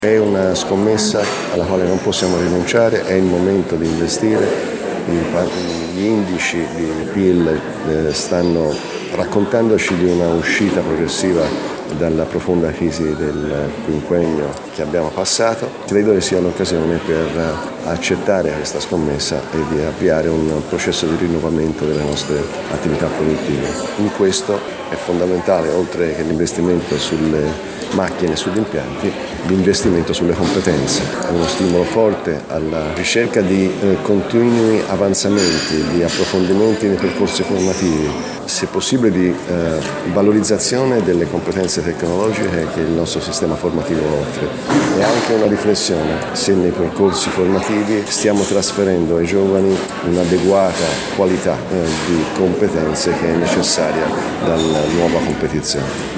È una scommessa alla quale non possiamo rinunciare, è il momento di investire. Gli indici di PIL stanno raccontandoci di una uscita progressiva dalla profonda crisi del quinquennio che abbiamo passato. Credo che sia un'occasione per accettare questa scommessa e di avviare un processo di rinnovamento delle nostre attività produttive. In questo è fondamentale, oltre che l'investimento sulle macchine e sugli impianti, l'investimento sulle competenze. È uno stimolo forte alla ricerca di continui avanzamenti, di approfondimenti nei percorsi formativi, se possibile di valorizzazione delle competenze tecnologiche che il nostro sistema formativo offre. E anche una riflessione se nei percorsi formativi stiamo trasferendo ai giovani un'adeguata qualità di competenze che è necessaria dalla nuova competizione.